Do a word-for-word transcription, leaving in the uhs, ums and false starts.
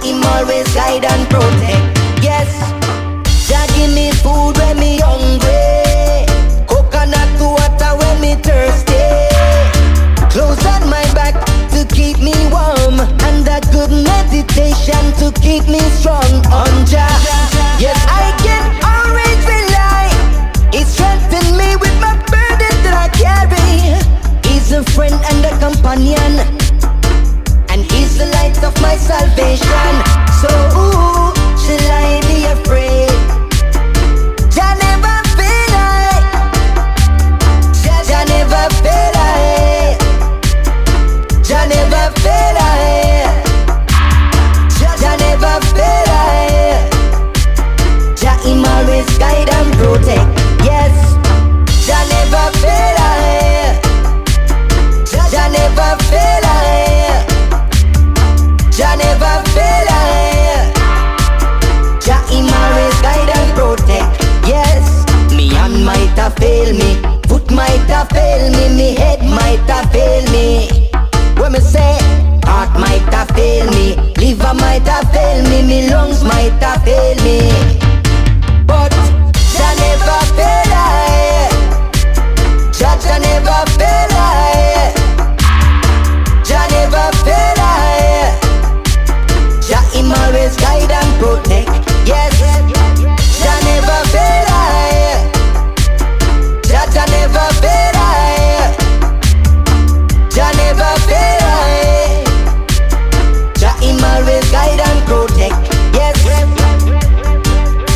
him always guide and protect. Yes, Jah give me food when me hungry, coconut water when me thirsty, clothes on my back to keep me warm, and a good meditation to keep me strong. On Jah, yes, I can always rely. He strengthened me with my burden that I carry. He's a friend and a companion, and he's the light of my salvation. So ooh, shall I be afraid? Jah never fail I, Jah, Jah never fail I, Jah never fail I, Jah, Jah never fail I. Jah him always guide and protect. Yes, Jah never fail I, Jah, Jah never fail I, Jah never fail I. Jah him always guide and protect. Yes, me hand might have fail me, foot might have fail me, me head might have fail me. When me say heart might have fail me, liver might have fail me, me lungs might have fail me.